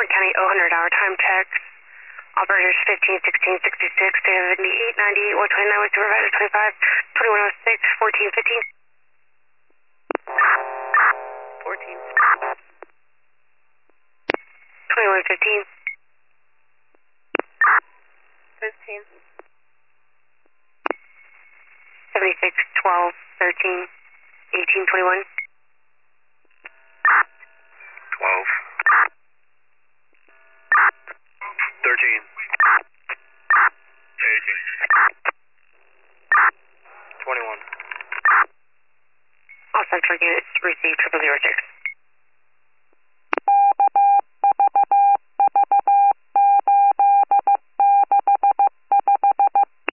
Orange County 000 hour time check. Operators 15, 16, 66, 78, 98, 129 with supervisor 25, 2106, 14, 15. 14. 21, 15. 15. 76, 12, 13, 18, 21. 12. 13. 18. 21. All central units received 0006.